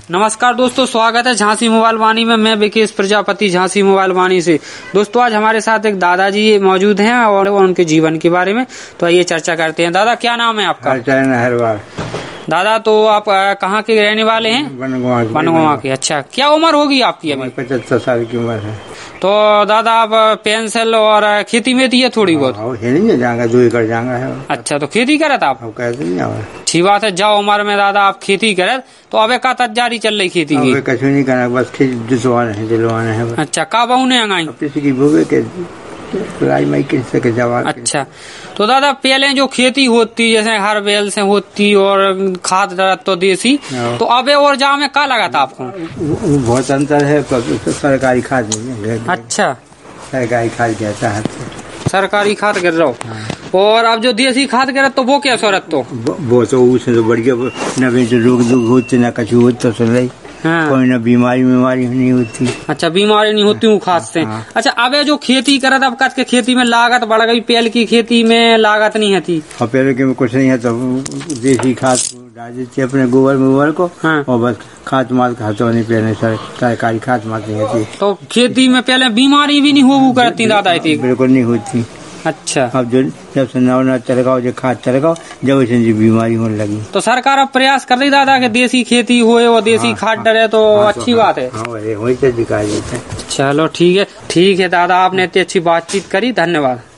नमस्कार दोस्तों, स्वागत है झांसी मोबाइल वाणी में। मैं विकेश प्रजापति, झांसी मोबाइल वाणी से। दोस्तों, आज हमारे साथ एक दादाजी मौजूद हैं और उनके जीवन के बारे में तो आइए चर्चा करते हैं। दादा, क्या नाम है आपका? हरवार। दादा, तो आप कहाँ के रहने वाले हैं? बनगुआ के। अच्छा, क्या उम्र होगी आपकी अभी? 75 साल की उम्र है। तो दादा, आप पेंसिल और खेती में है थोड़ी बहुत? जाएगा 2 एकड़ जाएगा है। अच्छा, तो खेती करत आप? कैसे नहीं आवा। अच्छी बात है। जाओ उम्र में दादा आप खेती करत, तो अब का तैयारी चल रही खेती की? कुछ नहीं करना, बस खेती दिलवाना है। अच्छा, का बहू ने अंगाई? किसी की भूगे के मई किससे के जवाब। अच्छा, तो दादा पहले जो खेती होती जैसे हर बैल से होती और खाद तो देसी, तो अब और जा में क्या लगा था आपको? बहुत अंतर है। सरकारी खाद नहीं है। अच्छा, सरकारी खाद कहता है। सरकारी खाद कर रहा हो, और अब जो देसी खाद कर तो वो क्या सूरत? तो वो तो उससे तो बढ़िया, न तो रोग होते न कछु होता तो हाँ। कोई ना बीमारी नहीं होती। अच्छा, बीमारी नहीं होती हूँ खाद से। हाँ। अच्छा, अब जो खेती करत, अब कच के खेती में लागत बढ़ गई, पहले की खेती में लागत नहीं थी। और पहले के में कुछ नहीं है, तो देसी खाद डाल देती अपने गोबर को। हाँ। और बस खाद माल खाते नहीं, पहले सरकारी खाद माल नहीं होती। तो खेती में पहले बीमारी भी नहीं हो करती दादा? बिल्कुल नहीं होती। अच्छा, अब जब से नव चलगाओ, जो खाद चलगाओ, जब से बीमारी होने लगी। तो सरकार अब प्रयास कर रही दादा कि देसी खेती होए और देसी खाद डरे, तो अच्छी बात है। वही तो दिखाई देता है। चलो ठीक है दादा, आपने इतनी अच्छी बातचीत करी, धन्यवाद।